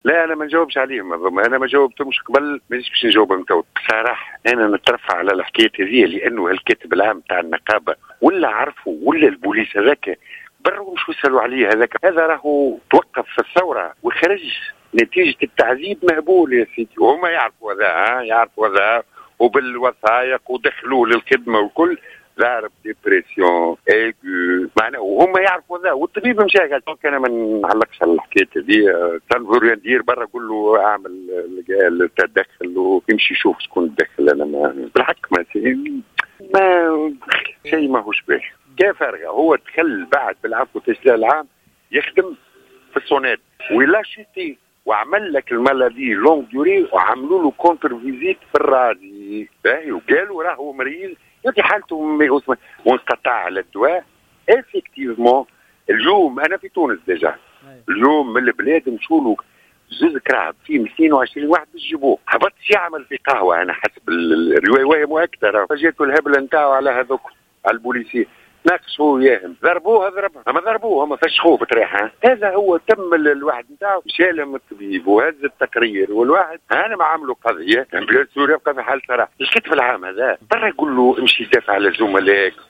لا انا ما نجاوبش عليهم هذوما، انا ما جاوبتهمش قبل، مانيش باش نجاوبهم تو. بصراحه انا نترفع على الحكايه هذه، لانه الكاتب العام تاع النقابه ولا عرفوا ولا البوليس هذاك بروا مش يسالوا عليه، هذا راهو توقف في الثوره وخرج نتيجه التعذيب مهبول يا سيدي، وهم يعرفوا هذا، يعرفوا هذا، وبالوثائق ودخلوا للخدمه والكل ضارب ديبرسيون ايجو معنا، وهم يعرفوا ذا، والطبيب مشى قال انا ما نعلقش على الحكايه هذه، تنظر ندير برا قول له اعمل التدخل ويمشي يشوف شكون تدخل. انا ما بالحق ما شيء ماهوش باهي، كيف فارغه. هو دخل بعد بالعفو التسجيل العام يخدم في الصونات ولا شيتي، وعمل لك المالادي لونغ دوري، وعملوا له كونتر فيزيت في الرادي باهي، وقالوا راهو مريض يعطي حالته وانقطع على الدواء. افكتيفمون اليوم انا في تونس ديجا، اليوم من البلاد مشوا زوز كراهب في 220 واحد باش يجيبوه، هبطش يعمل في قهوه. انا حسب الروايه وهي مؤكده، فجاتوا الهبله نتاعو على هذوك على البوليسيه، ناقشوا وياهم، ضربوه اما ضربوه هم فشخوه بطريحه. هذا هو تم الواحد نتاعو مشى لهم الطبيب وهز التقرير، والواحد انا ما عملوا قضيه بلاد سوريا بقى في حال صراحه. الكتب العام هذا برا يقول له امشي دافع على زملائك.